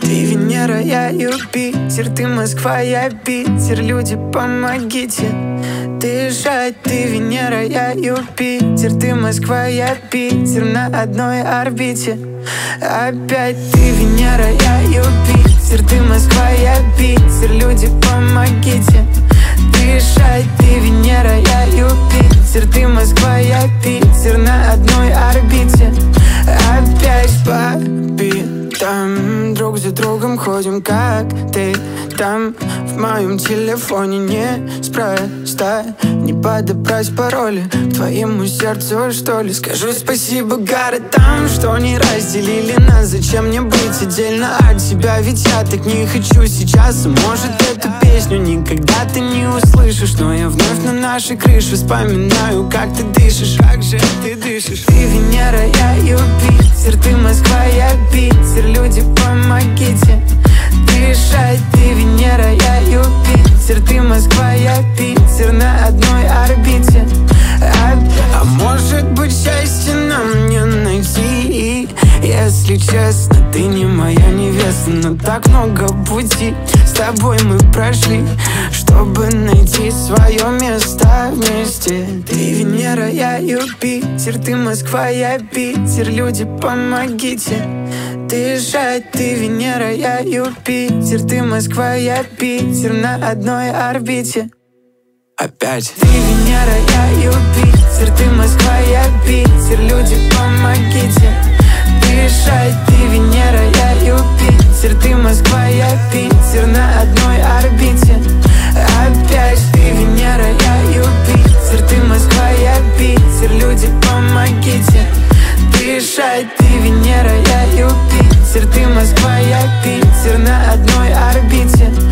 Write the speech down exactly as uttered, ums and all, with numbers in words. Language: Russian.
Ты Венера, я Юпитер, ты Москва, я Питер. Люди, помогите дышать. Ты Венера, я Юпитер, ты Москва, я Питер. На одной орбите опять. Ты Венера, я Юпитер, ты Москва, я Питер. Люди, помогите дышать. Ты Венера, я Юпитер, ты Москва, я Питер. На одной орбите опять. Папи, там друг за другом ходим, как ты там. В моем телефоне неспроста не подобрать пароли к твоему сердцу, что ли. Скажу спасибо городам, что не разделили нас. Зачем мне быть отдельно от тебя? Ведь я так не хочу сейчас. Может, эту песню никогда ты не услышишь, но я вновь на нашей крыше вспоминаю, как ты дышишь. Как же ты дышишь? Ты Венера, я Юпитер, ты Москва, я Питер. Люди, помогите дышать. Ты Венера, я Юпитер, ты Москва, я Питер. На одной орбите. А, а может быть, счастье нам не найти? Если честно, ты не моя невеста, но так много пути с тобой мы прошли, чтобы найти свое место вместе. Ты Венера, я Юпитер, ты Москва, я Питер. Люди, помогите дышать. Ты Венера, я Юпитер, ты Москва, я Питер. На одной орбите опять. Ты Венера, я Юпитер, ты Москва, я Питер. Люди, помогите дышать. Ты Венера, я Юпитер, ты Москва, я Питер. На одной орбите опять. Ты Венера, я Юпитер, ты Москва, я Питер. Люди, помогите дышать. Ты Венера, я Юпитер, ты Москва, я Питер. На одной орбите.